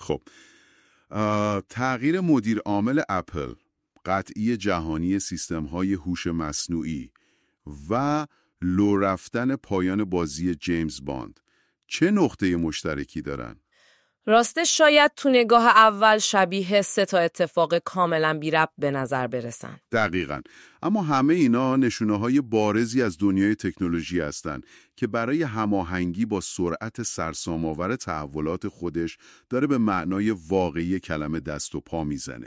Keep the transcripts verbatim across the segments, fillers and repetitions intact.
خب تغییر مدیر عامل اپل، قطعی جهانی سیستم‌های هوش مصنوعی و لو رفتن پایان بازی جیمز باند چه نقطه مشترکی دارن؟ راستش شاید تو نگاه اول شبیه سه تا اتفاق کاملا بی ربط به نظر برسن. دقیقاً. اما همه اینا نشونه‌های بارزی از دنیای تکنولوژی هستند که برای هماهنگی با سرعت سرسام‌آور تحولات خودش داره به معنای واقعی کلمه دست و پا میزنه.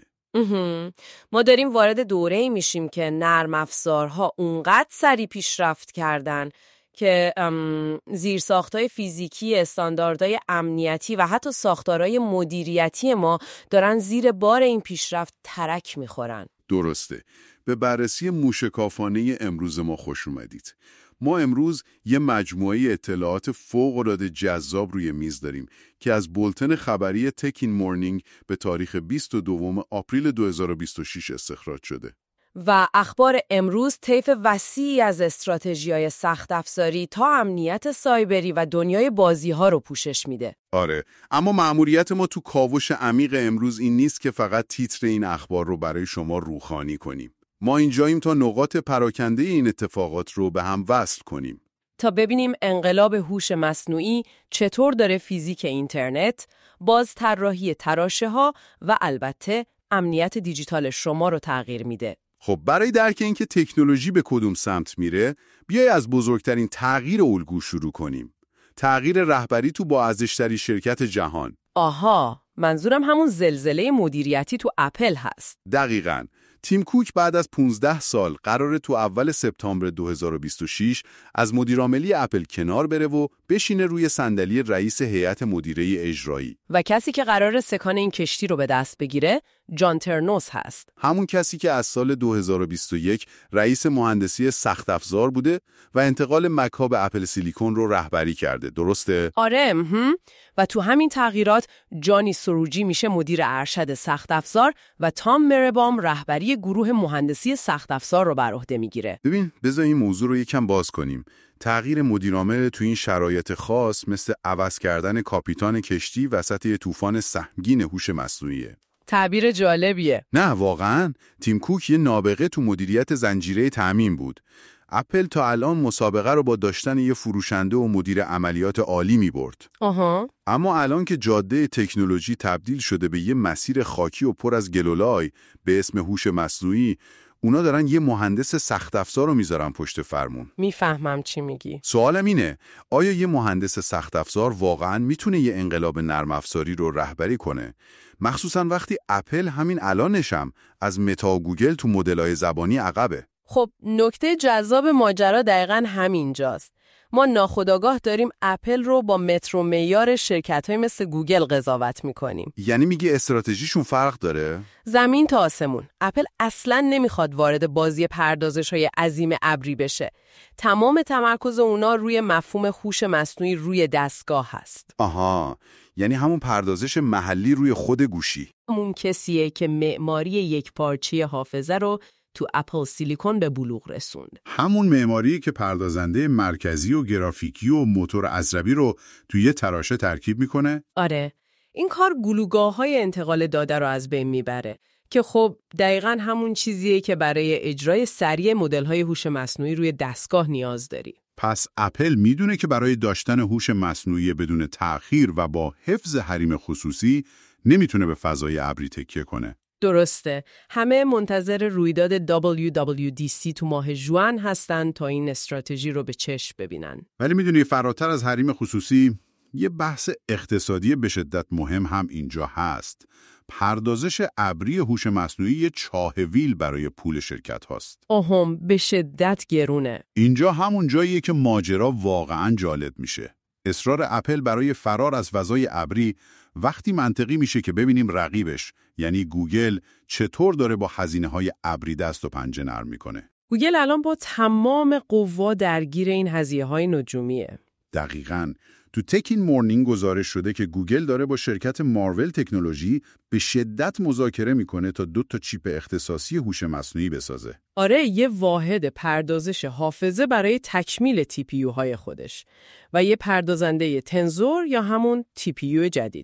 ما داریم وارد دوره‌ای میشیم که نرم افزارها اونقدر سریع پیشرفت کردن که زیرساخت‌های فیزیکی، استانداردهای امنیتی و حتی ساختارهای مدیریتی ما دارن زیر بار این پیشرفت ترک میخورن. درسته. به بررسی موشکافانه امروز ما خوش اومدید. ما امروز یه مجموعه اطلاعات فوق‌العاده جذاب روی میز داریم که از بولتن خبری تک این مورنینگ به تاریخ بیست و دوم آپریل دو هزار و بیست و شش استخراج شده. و اخبار امروز طیف وسیعی از استراتژی‌های سخت افزاری تا امنیت سایبری و دنیای بازی‌ها رو پوشش میده. آره، اما مأموریت ما تو کاوش عمیق امروز این نیست که فقط تیتر این اخبار رو برای شما روخانی کنیم. ما اینجاییم تا نقاط پراکنده این اتفاقات رو به هم وصل کنیم. تا ببینیم انقلاب هوش مصنوعی چطور داره فیزیک اینترنت، باز طراحی تراشه‌ها و البته امنیت دیجیتال شما رو تغییر میده. خب برای درک اینکه تکنولوژی به کدوم سمت میره، بیای از بزرگترین تغییر الگو شروع کنیم. تغییر رهبری تو با ارزش‌ترین شرکت جهان. آها، منظورم همون زلزله مدیریتی تو اپل هست. دقیقاً. تیم کوک بعد از پانزده سال قراره تو اول سپتامبر دو هزار و بیست و شش از مدیرعاملی اپل کنار بره و بشینه روی صندلی رئیس هیئت مدیره اجرایی. و کسی که قراره سکان این کشتی رو به دست بگیره، جان ترنوس هست. همون کسی که از سال دو هزار و بیست و یک رئیس مهندسی سخت افزار بوده و انتقال مک‌ها به اپل سیلیکون رو رهبری کرده. درسته؟ آره، مهم. و تو همین تغییرات جانی سروجی میشه مدیر ارشد سخت افزار و تام مربام رهبری گروه مهندسی سخت افزار رو بر عهده میگیره. ببین، بذار این موضوع رو یکم باز کنیم. تغییر مدیرعامل تو این شرایط خاص مثل عوض کردن کاپیتان کشتی وسط یه طوفان سهمگین هوش مصنوعیه. تعبیر جالبیه. نه واقعاً، تیم کوک یه نابغه تو مدیریت زنجیره تامین بود. اپل تا الان مسابقه رو با داشتن یه فروشنده و مدیر عملیات عالی می برد. آها. اما الان که جاده تکنولوژی تبدیل شده به یه مسیر خاکی و پر از گلولای به اسم هوش مصنوعی، اونا دارن یه مهندس سخت افزار رو میذارن پشت فرمون. میفهمم چی میگی. سوالم اینه، آیا یه مهندس سخت افزار واقعاً میتونه یه انقلاب نرم افزاری رو رهبری کنه؟ مخصوصاً وقتی اپل همین الانشم از متا و گوگل تو مدل‌های زبانی عقبه. خب نکته جذاب ماجرا دقیقاً همینجاست. ما ناخودآگاه داریم اپل رو با متر و معیار شرکت‌های مثل گوگل قضاوت می‌کنیم. یعنی میگی استراتژیشون فرق داره؟ زمین تا آسمون. اپل اصلاً نمیخواد وارد بازی پردازش‌های عظیم ابری بشه. تمام تمرکز اونا روی مفهوم هوش مصنوعی روی دستگاه هست. آها، یعنی همون پردازش محلی روی خود گوشی. همون کسیه که معماری یک پارچه حافظه رو تو اپل سیلیکون به بلوغ رسوند. همون معماری که پردازنده مرکزی و گرافیکی و موتور عصبی رو توی یه تراشه ترکیب میکنه؟ آره. این کار گلوگاه‌های انتقال داده رو از بین میبره که خب دقیقاً همون چیزیه که برای اجرای سریع مدل‌های هوش مصنوعی روی دستگاه نیاز داری. پس اپل میدونه که برای داشتن هوش مصنوعی بدون تأخیر و با حفظ حریم خصوصی نمیتونه به فضای ابری تکیه کنه. درسته. همه منتظر رویداد دبلیو دبلیو دی سی تو ماه ژوئن هستن تا این استراتژی رو به چشم ببینن. ولی میدونی فراتر از حریم خصوصی یه بحث اقتصادی به شدت مهم هم اینجا هست. پردازش ابری هوش مصنوعی یه چاهویل برای پول شرکت هاست. آهم، به شدت گرونه. اینجا همون جاییه که ماجرا واقعاً جالب میشه. اصرار اپل برای فرار از فضای ابری وقتی منطقی میشه که ببینیم رقیبش یعنی گوگل چطور داره با هزینه‌های ابری دست و پنجه نرم میکنه. گوگل الان با تمام قوا درگیر این هزینه‌های نجومیه. دقیقاً. تو تک این مورنینگ گزارش شده که گوگل داره با شرکت مارول تکنولوژی به شدت مذاکره میکنه تا دو تا چیپ اختصاصی هوش مصنوعی بسازه. آره، یه واحد پردازش حافظه برای تکمیل تی پی یو های خودش و یه پردازنده تنزور یا همون تی پی یو جدید.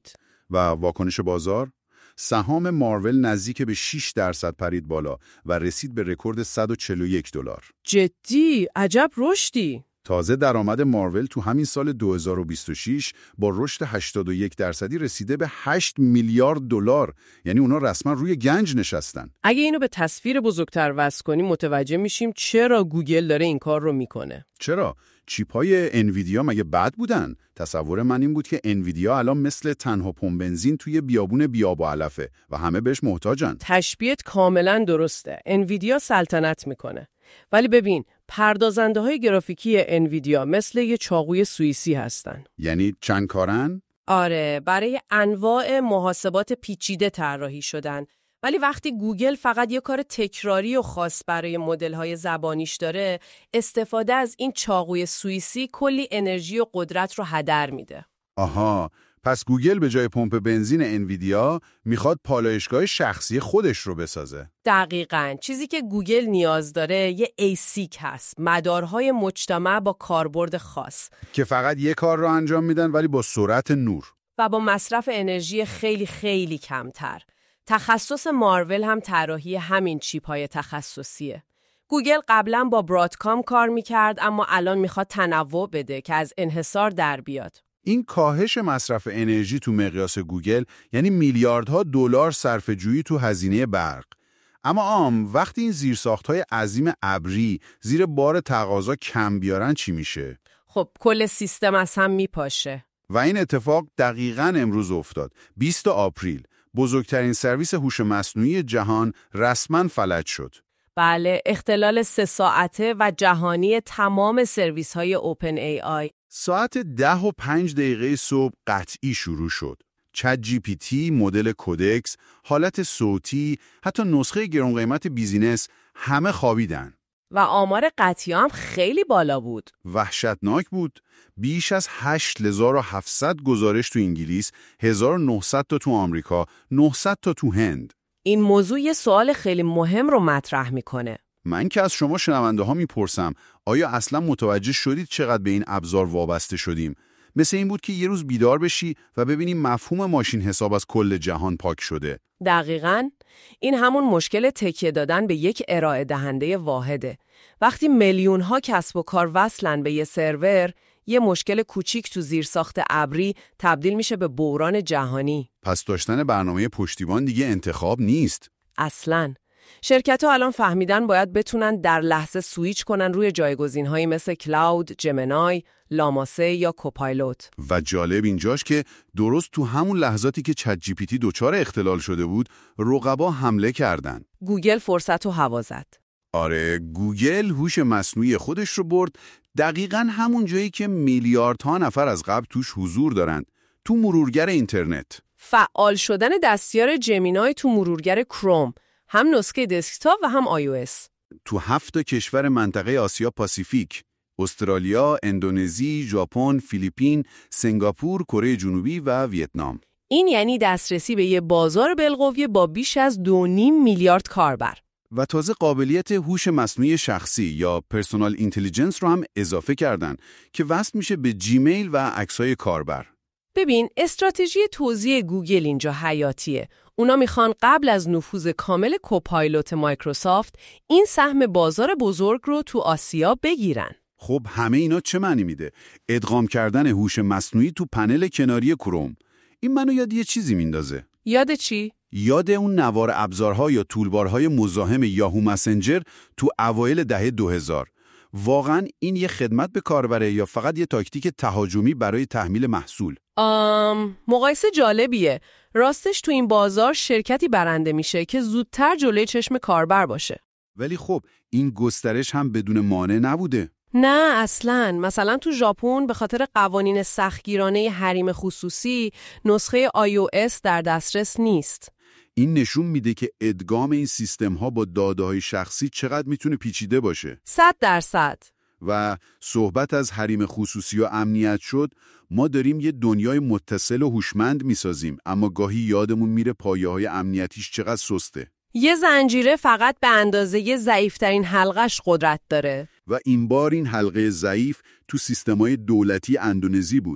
و واکنش بازار؟ سهام مارول نزدیک به شش درصد پرید بالا و رسید به رکورد صد و چهل و یک دلار. جدی؟ عجب رشدی. تازه درآمد مارول تو همین سال دو هزار و بیست و شش با رشد هشتاد و یک درصدی رسیده به هشت میلیارد دلار. یعنی اونا رسما روی گنج نشستن. اگه اینو به تصویر بزرگتر وصل کنیم متوجه میشیم چرا گوگل داره این کار رو میکنه. چرا؟ چیپای انویدیا مگه بد بودن؟ تصور من این بود که انویدیا الان مثل تنها پمپ بنزین توی بیابون بیاب و علفه و همه بهش محتاجن. تشبیهت کاملا درسته. انویدیا سلطنت میکنه. ولی ببین، پردازنده های گرافیکی انویدیا مثل یه چاقوی سوئیسی هستن. یعنی چند کارن؟ آره، برای انواع محاسبات پیچیده طراحی شدن. ولی وقتی گوگل فقط یه کار تکراری و خاص برای مدل‌های زبانیش داره، استفاده از این چاقوی سوئیسی کلی انرژی و قدرت رو هدر میده. آها، پس گوگل به جای پمپ بنزین انویدیا میخواد پالایشگاه شخصی خودش رو بسازه. دقیقاً. چیزی که گوگل نیاز داره یه ایسیک هست، مدارهای مجتمع با کاربرد خاص که فقط یه کار رو انجام میدن ولی با سرعت نور و با مصرف انرژی خیلی خیلی کمتر. تخصص مارول هم طراحی همین چیپ‌های تخصصیه. گوگل قبلا با برادکام کار میکرد اما الان میخواد تنوع بده که از انحصار در بیاد. این کاهش مصرف انرژی تو مقیاس گوگل یعنی میلیاردها دلار صرفه‌جویی تو هزینه برق. اما عام وقتی این زیرساخت‌های عظیم ابری زیر بار تقاضا کم بیارن چی میشه؟ خب کل سیستم از هم میپاشه. و این اتفاق دقیقاً امروز افتاد. بیست آپریل بزرگترین سرویس هوش مصنوعی جهان رسما فلج شد. بله، اختلال سه ساعته و جهانی تمام سرویس های اوپن ای آی. ساعت ده و پنج دقیقه صبح قطعی شروع شد. چت جی پی تی، مدل کودکس، حالت صوتی، حتی نسخه گران قیمت بیزینس همه خوابیدن. و آمار قطعی هم خیلی بالا بود. وحشتناک بود. بیش از هشت هزار و هفتصد گزارش تو انگلیس، هزار و نهصد تا تو آمریکا، نهصد تا تو هند. این موضوع یه سوال خیلی مهم رو مطرح میکنه. من که از شما شنونده ها میپرسم آیا اصلا متوجه شدید چقدر به این ابزار وابسته شدیم؟ مثل این بود که یه روز بیدار بشی و ببینی مفهوم ماشین حساب از کل جهان پاک شده. دقیقاً. این همون مشکل تکیه دادن به یک ارائه دهنده واحده. وقتی میلیون ها کسب و کار وصلن به یه سرور، یه مشکل کوچیک تو زیرساخت ابری تبدیل میشه به بحران جهانی. پس داشتن برنامه پشتیبان دیگه انتخاب نیست. اصلاً. شرکت‌ها الان فهمیدن باید بتونن در لحظه سویچ کنن روی جایگزین‌هایی مثل کلاود، جمنای، لاماسه یا کوپایلوت. و جالب اینجاش که درست تو همون لحظاتی که چت جی پی تی دچار اختلال شده بود، رقبا حمله کردن. گوگل فرصت رو هوا زد. آره، گوگل هوش مصنوعی خودش رو برد دقیقاً همون جایی که میلیاردها نفر از قبل توش حضور دارن، تو مرورگر اینترنت. فعال شدن دستیار جمینای تو مرورگر کروم، هم نسخه دسکتاپ و هم آی او اس. تو هفت کشور منطقه آسیا پاسیفیک، استرالیا، اندونزی، ژاپن، فیلیپین، سنگاپور، کره جنوبی و ویتنام. این یعنی دسترسی به یه بازار بالقوه با بیش از دو و نیم میلیارد کاربر. و تازه قابلیت هوش مصنوعی شخصی یا پرسونال اینتلیجنس رو هم اضافه کردن که وصل میشه به جیمیل و عکسای کاربر. ببین، استراتژی توزیع گوگل اینجا حیاتیه. اونا میخوان قبل از نفوذ کامل کوپایلوت مایکروسافت این سهم بازار بزرگ رو تو آسیا بگیرن. خب همه اینا چه معنی میده؟ ادغام کردن هوش مصنوعی تو پنل کناری کروم. این منو یاد یه چیزی میندازه. یاد چی؟ یاد اون نوار ابزارها یا تولبارهای مزاحم یاهو مسنجر تو اوایل دهه دو هزار. واقعا این یه خدمت به کاربره یا فقط یه تاکتیک تهاجمی برای تحمیل محصول؟ آم، مقایسه جالبیه. راستش تو این بازار شرکتی برنده میشه که زودتر جلوی چشم کاربر باشه. ولی خب این گسترش هم بدون مانع نبوده. نه اصلاً. مثلا تو ژاپن به خاطر قوانین سختگیرانه حریم خصوصی نسخه آی او اس در دسترس نیست. این نشون میده که ادغام این سیستم ها با داده‌های شخصی چقدر میتونه پیچیده باشه. صد درصد. و صحبت از حریم خصوصی و امنیت شد، ما داریم یه دنیای متصل و هوشمند میسازیم، اما گاهی یادمون میره پایه‌های امنیتیش چقدر سسته. یه زنجیره فقط به اندازه ضعیف‌ترین حلقش قدرت داره. و این بار این حلقه ضعیف تو سیستم‌های دولتی اندونزی بود.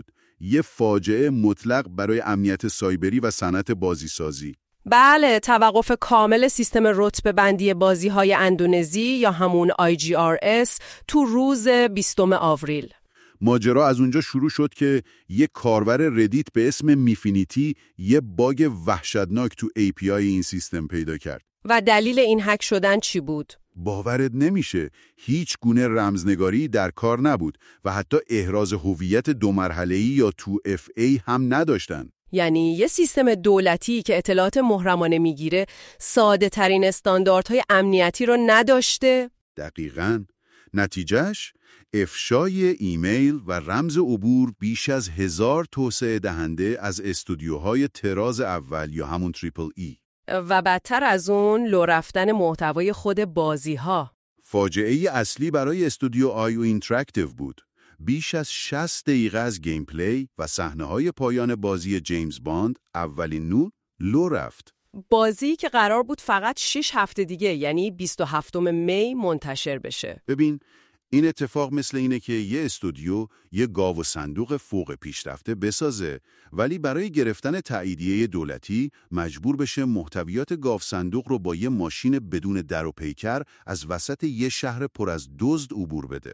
یه فاجعه مطلق برای امنیت سایبری و صنعت بازیسازی. بله، توقف کامل سیستم رتبه بندی بازی‌های اندونزی یا همون آی جی آر اس تو روز بیستم آوریل. ماجرا از اونجا شروع شد که یه کاربر ردیت به اسم میفینیتی یه باگ وحشتناک تو ای پی آی این سیستم پیدا کرد. و دلیل این هک شدن چی بود؟ باورت نمیشه. هیچ گونه رمزنگاری در کار نبود و حتی احراز هویت دو مرحله‌ای یا تو اف ای هم نداشتن. یعنی یه سیستم دولتی که اطلاعات محرمانه میگیره ساده ترین استانداردهای امنیتی رو نداشته؟ دقیقاً. نتیجهش افشای ایمیل و رمز عبور بیش از هزار توسعه دهنده از استودیوهای طراز اول یا همون تریپل ای. و بدتر از اون لو رفتن محتوای خود بازی‌ها. فاجعه اصلی برای استودیو آیو اینتراکتیو بود. بیش از شصت دقیقه از گیم پلی و صحنه‌های پایان بازی جیمز باند اولین نور لو رفت. بازی که قرار بود فقط شش هفته دیگه یعنی بیست و هفتم می منتشر بشه. ببین این اتفاق مثل اینه که یه استودیو یه گاو و صندوق فوق پیشرفته بسازه ولی برای گرفتن تاییدیه دولتی مجبور بشه محتویات گاو صندوق رو با یه ماشین بدون در و پیکر از وسط یه شهر پر از دزد عبور بده.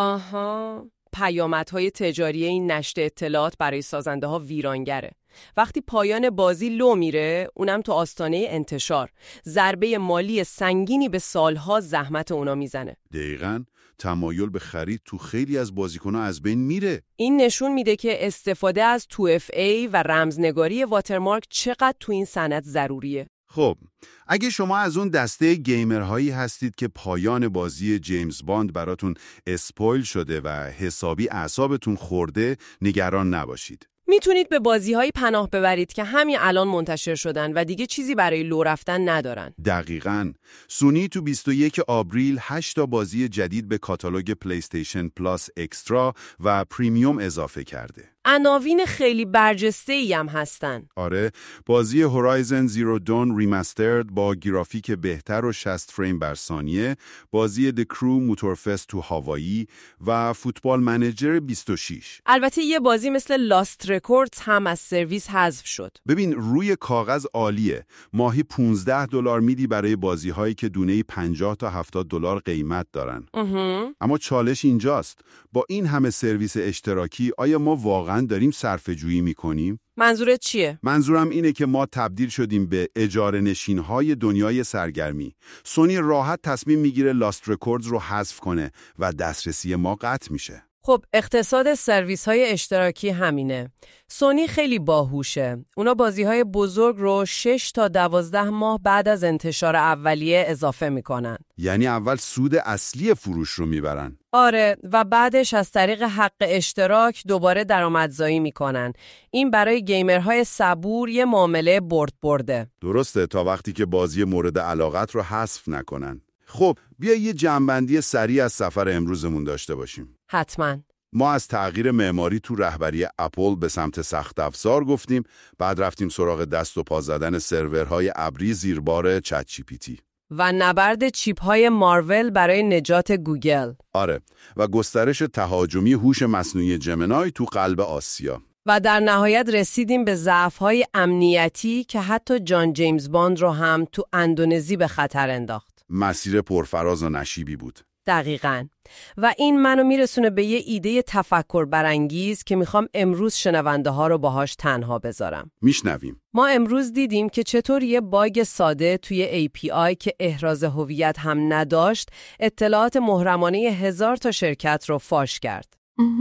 آها، پیامدهای تجاری این نشر اطلاعات برای سازنده ها ویرانگره. وقتی پایان بازی لو میره، اونم تو آستانه انتشار، ضربه مالی سنگینی به سالها زحمت اونا میزنه. دقیقاً، تمایل به خرید تو خیلی از بازیکن‌ها از بین میره. این نشون میده که استفاده از تو اف ای و رمزنگاری واترمارک چقدر تو این صنعت ضروریه. خب، اگه شما از اون دسته گیمرهایی هستید که پایان بازی جیمز باند براتون اسپویل شده و حسابی اعصابتون خورده، نگران نباشید. میتونید به بازی‌های پناه ببرید که همین الان منتشر شدن و دیگه چیزی برای لو رفتن ندارن. دقیقاً. سونی تو بیست و یکم آوریل هشت تا بازی جدید به کاتالوگ پلی استیشن پلاس اکسترا و پریمیوم اضافه کرده. عناوین خیلی برجسته‌ای هم هستن. آره، بازی هورایزن زیرو دون ریمسترد با گرافیک بهتر و شصت فریم بر ثانیه، بازی د کرو موتورفست تو هاوایی و فوتبال منیجر بیست و شش. البته یه بازی مثل لاست رکوردز هم از سرویس حذف شد. ببین روی کاغذ عالیه. ماهی پانزده دلار میدی برای بازی‌هایی که دونه‌ای پنجاه تا هفتاد دلار قیمت دارن. اها. اما چالش اینجاست. با این همه سرویس اشتراکی آیا ما واقعاً داریم صرفه‌جویی می‌کنیم؟ منظورت چیه؟ منظورم اینه که ما تبدیل شدیم به اجاره نشین‌های دنیای سرگرمی. سونی راحت تصمیم میگیره لاست رکوردز رو حذف کنه و دسترسی ما قطع میشه. خب اقتصاد سرویس‌های اشتراکی همینه. سونی خیلی باهوشه. اونا بازی‌های بزرگ رو شش تا دوازده ماه بعد از انتشار اولیه اضافه میکنن. یعنی اول سود اصلی فروش رو میبرن. آره، و بعدش از طریق حق اشتراک دوباره درآمدزایی میکنن. این برای گیمرهای صبور یه معامله برد برده. درسته، تا وقتی که بازی مورد علاقت رو حذف نکنن. خب بیا یه جمع‌بندی سریع از سفر امروزمون داشته باشیم. حتما. ما از تغییر معماری تو رهبری اپل به سمت سخت افزار گفتیم، بعد رفتیم سراغ دست و پا زدن سرورهای ابری زیر بار چت جی پی تی و نبرد چیپ‌های مارول برای نجات گوگل. آره، و گسترش تهاجمی هوش مصنوعی جمنای تو قلب آسیا. و در نهایت رسیدیم به ضعف‌های امنیتی که حتی جان جیمز باند رو هم تو اندونزی به خطر انداخت. مسیر پرفراز و نشیبی بود. دقیقاً. و این منو میرسونه به یه ایده تفکر برانگیز که میخوام امروز شنونده ها رو باهاش تنها بذارم. میشنویم. ما امروز دیدیم که چطور یه باگ ساده توی ای پی آی که احراز هویت هم نداشت، اطلاعات محرمانه هزار تا شرکت رو فاش کرد.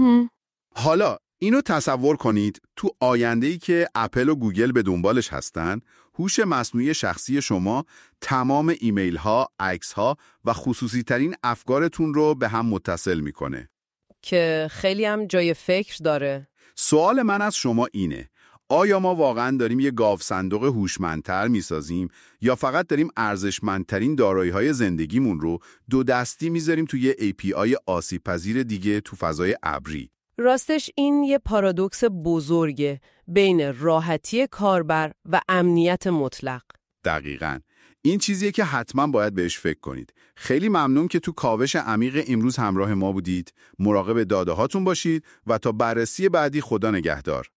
حالا اینو تصور کنید تو آینده‌ای که اپل و گوگل به دنبالش هستن، هوش مصنوعی شخصی شما تمام ایمیل ها، عکس ها و خصوصی ترین افکارتون رو به هم متصل میکنه. که خیلی هم جای فکر داره. سوال من از شما اینه: آیا ما واقعاً داریم یه گاو صندوق هوشمندتر میسازیم یا فقط داریم ارزشمندترین دارایی‌های زندگیمون رو دو دستی میذاریم توی یه ای پی آی آسیب پذیر دیگه تو فضای ابری؟ راستش این یه پارادوکس بزرگه بین راحتی کاربر و امنیت مطلق. دقیقاً. این چیزیه که حتما باید بهش فکر کنید. خیلی ممنون که تو کاوش عمیق امروز همراه ما بودید. مراقب داده هاتون باشید و تا بررسی بعدی خدا نگهدار.